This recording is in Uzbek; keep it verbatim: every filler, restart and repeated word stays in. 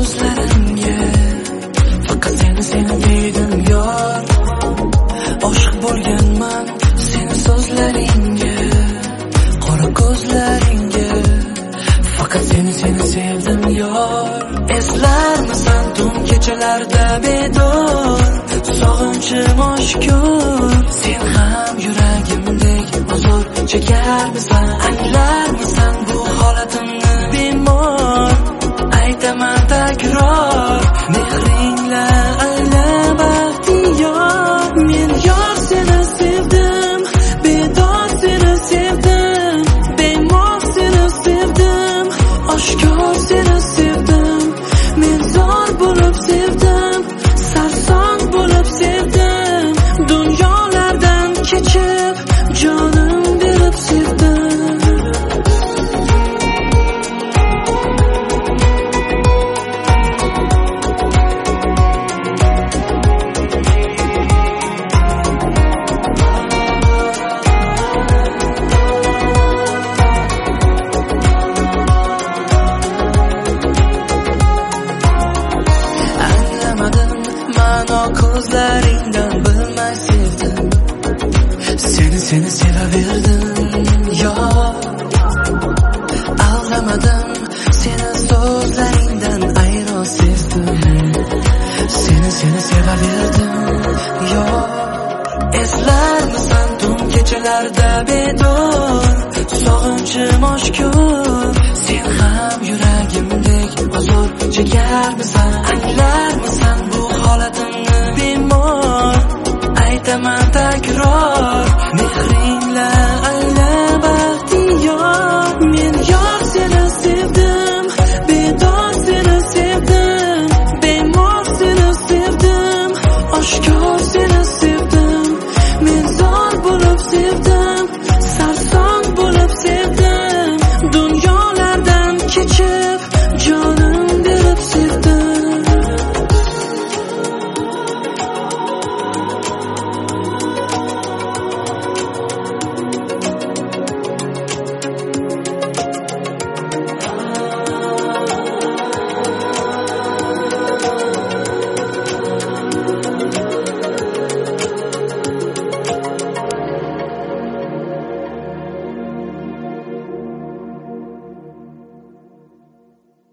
so'zlarimga faqat seni seni deydim yor. Oshiq bo'lganman seni so'zlaringga, qora ko'zlaringga, faqat seni seni sevdim yor. Eslarmisan tun kechalarda bedor, sog'inchim oshkor. Sen ham yuragimdek azor chekarmisan, anglarmisan bu holatimni bemor. Aytaman takror, mehringla ayla baxtiyor. Men yor seni sevdim, bedor seni sevdim, bemor seni sevdim, oshkor seni sevdim. Men zor bo'lib sevdim, sarson bo'lib sevdim, dunyolardan kechib jonim berib sevdim. Ko'zlaringdan bilmay sevdim, seni seni sevaverdim yor. Aldamadim seni so'zlaringdan ayro sevdim, seni seni sevaverdim yor. Eslarmisan tun kechalarda bedor, sog'inchim oshkor. Sen ham yuragimdek azor chekarmisan, anglarmisan bu holatimni bemor. Aytaman